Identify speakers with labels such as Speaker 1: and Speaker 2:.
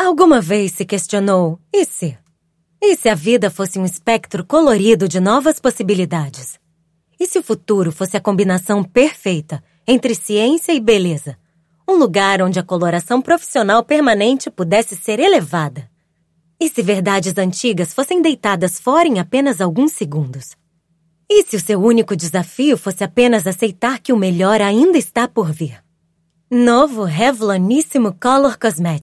Speaker 1: Alguma vez se questionou, e se? E se a vida fosse um espectro colorido de novas possibilidades? E se o futuro fosse a combinação perfeita entre ciência e beleza? Um lugar onde a coloração profissional permanente pudesse ser elevada? E se verdades antigas fossem deitadas fora em apenas alguns segundos? E se o seu único desafio fosse apenas aceitar que o melhor ainda está por vir? Novo Revloníssimo Color Cosmetics.